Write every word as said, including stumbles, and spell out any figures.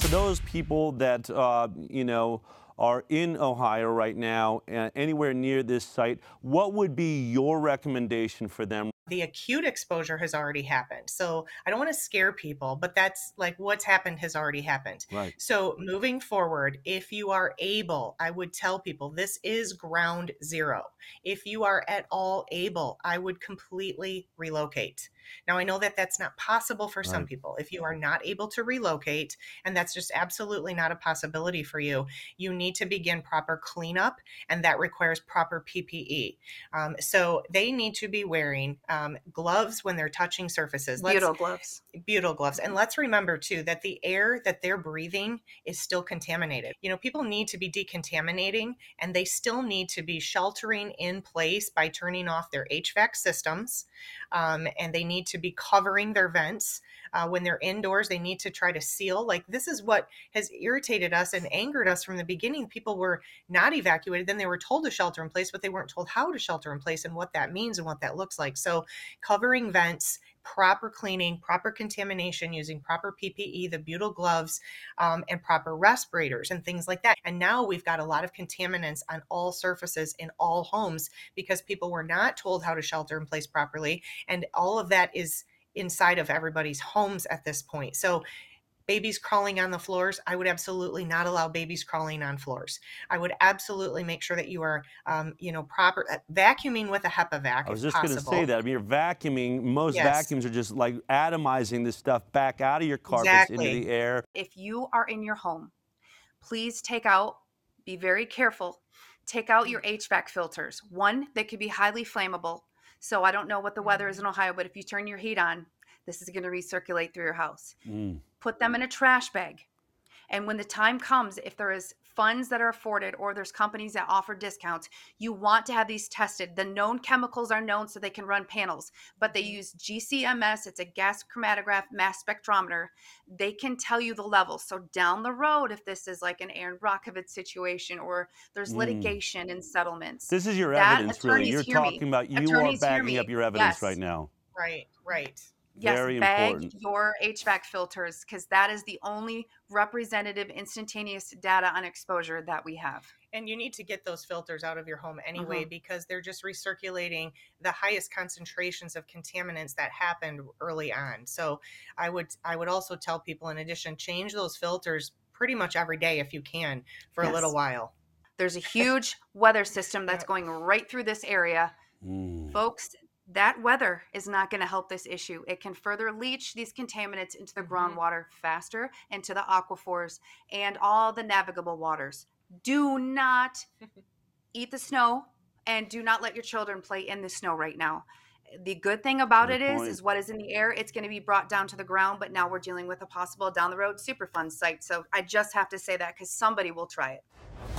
those people that, uh, you know, are in Ohio right now, uh, anywhere near this site, what would be your recommendation for them? The acute exposure has already happened. So I don't want to scare people, but that's like what's happened has already happened. Right. So moving forward, if you are able, I would tell people this is ground zero. If you are at all able, I would completely relocate. Now, I know that that's not possible for some Right. people. If you are not able to relocate, and that's just absolutely not a possibility for you, you need to begin proper cleanup, and that requires proper P P E. Um, so they need to be wearing um, gloves when they're touching surfaces. Let's Butyl gloves. butyl gloves. And let's remember too that the air that they're breathing is still contaminated. You know, people need to be decontaminating and they still need to be sheltering in place by turning off their H V A C systems. Um, and they need to be covering their vents. Uh, when they're indoors, they need to try to seal. Like, this is what has irritated us and angered us from the beginning. People were not evacuated. Then they were told to shelter in place, but they weren't told how to shelter in place and what that means and what that looks like. So covering vents, proper cleaning, proper contamination, using proper P P E, the butyl gloves, um, and proper respirators and things like that. And now we've got a lot of contaminants on all surfaces in all homes because people were not told how to shelter in place properly. And all of that is inside of everybody's homes at this point. So babies crawling on the floors, I would absolutely not allow babies crawling on floors. I would absolutely make sure that you are, um, you know, proper uh, vacuuming with a HEPA vac I was if just going to say possible. that. I mean, you're vacuuming. Most Yes, vacuums are just like atomizing this stuff back out of your carpets into exactly. the air. If you are in your home, please take out, be very careful, take out your H V A C filters. One, they could be highly flammable. So I don't know what the weather is in Ohio, but if you turn your heat on, this is going to recirculate through your house. Mm. Put them in a trash bag. And when the time comes, if there is funds that are afforded or there's companies that offer discounts, you want to have these tested. The known chemicals are known so they can run panels, but they use G C M S. It's a gas chromatograph mass spectrometer. They can tell you the levels. So down the road, if this is like an Aaron Brockovich situation or there's Mm. litigation and settlements, This is your that evidence, really. attorneys You're hear me. talking about, you are Attorneys hear backing up me. your evidence right Yes. now. Right, right. Yes, Very bag important. your H V A C filters because that is the only representative instantaneous data on exposure that we have. And you need to get those filters out of your home anyway Mhm. because they're just recirculating the highest concentrations of contaminants that happened early on. So I would I would also tell people, in addition, change those filters pretty much every day if you can for a little Yes. while. There's a huge weather system that's Yeah. going right through this area. Mm. Folks, that weather is not going to help this issue. It can further leach these contaminants into the Mhm. groundwater faster, into the aquifers, and all the navigable waters. Do not eat the snow and do not let your children play in the snow right now. The good thing about Good it is point. is what is in the air, it's going to be brought down to the ground, but now we're dealing with a possible down the road Superfund site. So I just have to say that cuz somebody will try it.